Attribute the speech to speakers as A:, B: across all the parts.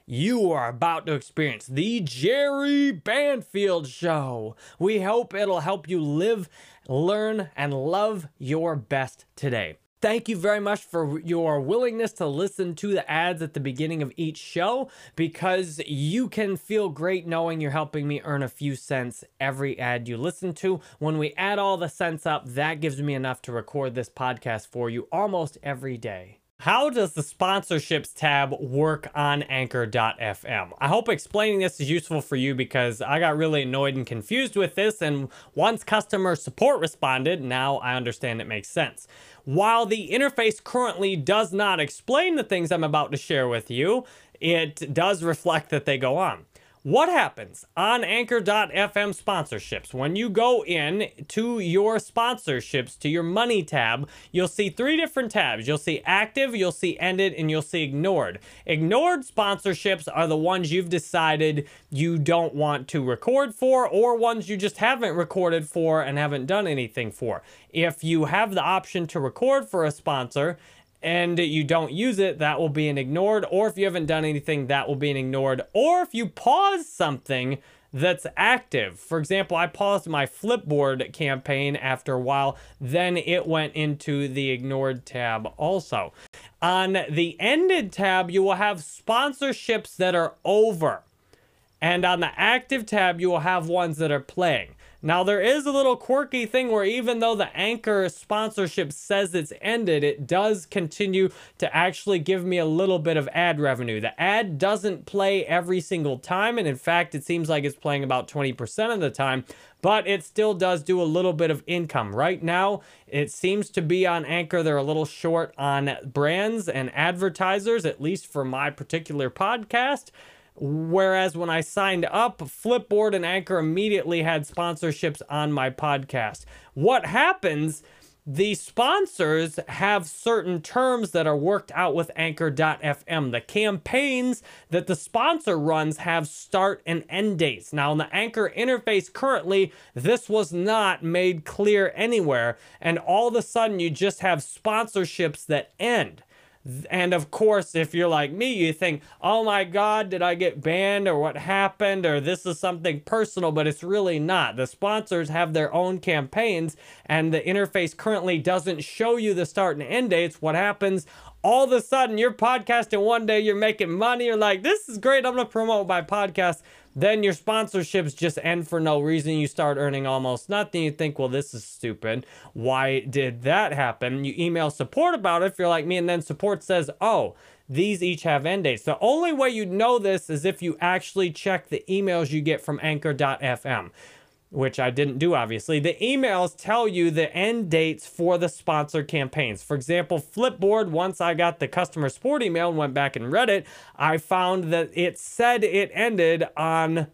A: You are about to experience the Jerry Banfield Show. We hope it'll help you live, learn, and love your best today. Thank you very much for your willingness to listen to the ads at the beginning of each show, because you can feel great knowing you're helping me earn a few cents every ad you listen to. When we add all the cents up, that gives me enough to record this podcast for you almost every day. How does the sponsorships tab work on Anchor.fm? I hope explaining this is useful for you, because I got really annoyed and confused with this, and once customer support responded, now I understand it makes sense. While the interface currently does not explain the things I'm about to share with you, it does reflect that they go on. What happens on Anchor.fm sponsorships? When you go in to your sponsorships, to your money tab, you'll see three different tabs. You'll see active, you'll see ended, and you'll see ignored. Ignored sponsorships are the ones you've decided you don't want to record for, or ones you just haven't recorded for and haven't done anything for. If you have the option to record for a sponsor and you don't use it, that will be an ignored. Or if you haven't done anything, that will be an ignored. Or if you pause something that's active. For example, I paused my Flipboard campaign after a while, then it went into the ignored tab also. On the ended tab, you will have sponsorships that are over. And on the active tab, you will have ones that are playing. Now, there is a little quirky thing where even though the Anchor sponsorship says it's ended, it does continue to actually give me a little bit of ad revenue. The ad doesn't play every single time, and in fact, it seems like it's playing about 20% of the time, but it still does do a little bit of income. Right now, it seems to be on Anchor, they're a little short on brands and advertisers, at least for my particular podcast. Whereas when I signed up, Flipboard and Anchor immediately had sponsorships on my podcast. What happens, the sponsors have certain terms that are worked out with Anchor.fm. The campaigns that the sponsor runs have start and end dates. Now, in the Anchor interface currently, this was not made clear anywhere. And all of a sudden, you just have sponsorships that end. And of course, if you're like me, you think, oh my God, did I get banned, or what happened, or this is something personal, but it's really not. The sponsors have their own campaigns, and the interface currently doesn't show you the start and end dates. What happens? All of a sudden, you're podcasting one day, you're making money, you're like, this is great, I'm gonna promote my podcast. Then your sponsorships just end for no reason. You start earning almost nothing. You think, well, this is stupid. Why did that happen? You email support about it if you're like me, and then support says, oh, these each have end dates. The only way you know this is if you actually check the emails you get from Anchor.fm, which I didn't do, obviously. The emails tell you the end dates for the sponsor campaigns. For example, Flipboard, once I got the customer support email and went back and read it, I found that it said it ended on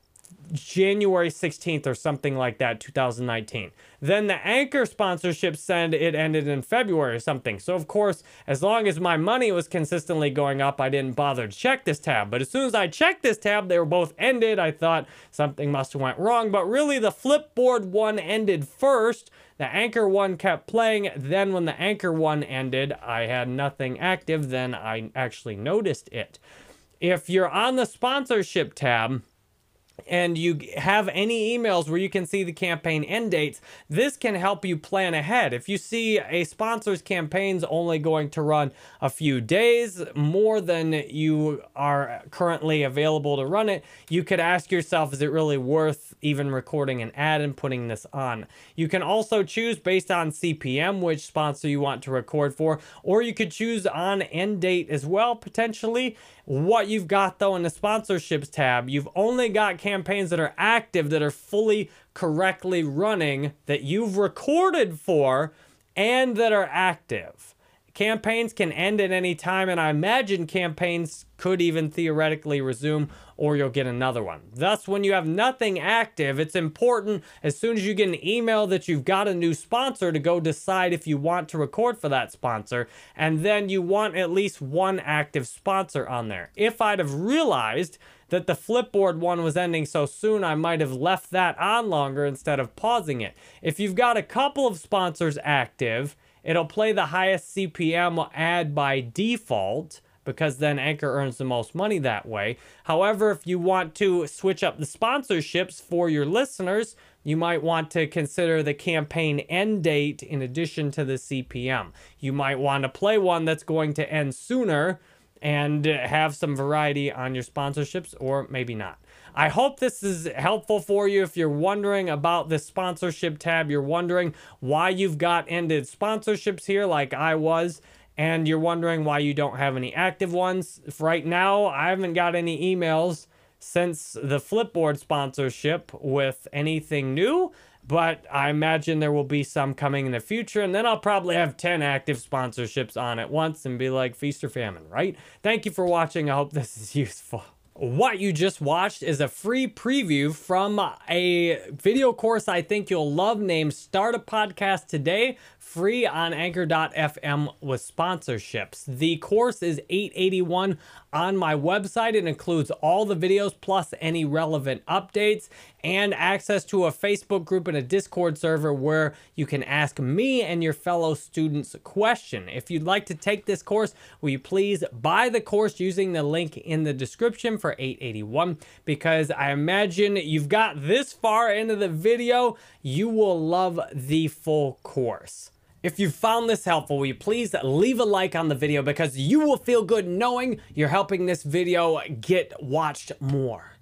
A: January 16th or something like that, 2019. Then the Anchor sponsorship said it ended in February or something. So of course, as long as my money was consistently going up, I didn't bother to check this tab. But as soon as I checked this tab, they were both ended. I thought something must have went wrong. But really, the Flipboard one ended first. The Anchor one kept playing. Then when the Anchor one ended, I had nothing active. Then I actually noticed it. If you're on the sponsorship tab, and you have any emails where you can see the campaign end dates, this can help you plan ahead. If you see a sponsor's campaign's only going to run a few days, more than you are currently available to run it, you could ask yourself, is it really worth even recording an ad and putting this on? You can also choose based on CPM which sponsor you want to record for, or you could choose on end date as well, potentially. What you've got though in the sponsorships tab, you've only got campaigns that are active, that are fully correctly running, that you've recorded for, and that are active. Campaigns can end at any time, and I imagine campaigns could even theoretically resume, or you'll get another one. Thus, when you have nothing active, it's important as soon as you get an email that you've got a new sponsor to go decide if you want to record for that sponsor, and then you want at least one active sponsor on there. If I'd have realized that the Flipboard one was ending so soon, I might have left that on longer instead of pausing it. If you've got a couple of sponsors active, it'll play the highest CPM ad by default, because then Anchor earns the most money that way. However, if you want to switch up the sponsorships for your listeners, you might want to consider the campaign end date in addition to the CPM. You might want to play one that's going to end sooner and have some variety on your sponsorships, or maybe not. I hope this is helpful for you. If you're wondering about the sponsorship tab, you're wondering why you've got ended sponsorships here like I was, and you're wondering why you don't have any active ones. Right now, I haven't got any emails since the Flipboard sponsorship with anything new, but I imagine there will be some coming in the future, and then I'll probably have 10 active sponsorships on at once and be like feast or famine, right? Thank you for watching. I hope this is useful. What you just watched is a free preview from a video course I think you'll love named Start a Podcast Today, free on Anchor.fm with sponsorships. The course is $881 on my website. It includes all the videos plus any relevant updates and access to a Facebook group and a Discord server where you can ask me and your fellow students a question. If you'd like to take this course, will you please buy the course using the link in the description for $881, because I imagine you've got this far into the video, you will love the full course. If you found this helpful, will you please leave a like on the video, because you will feel good knowing you're helping this video get watched more.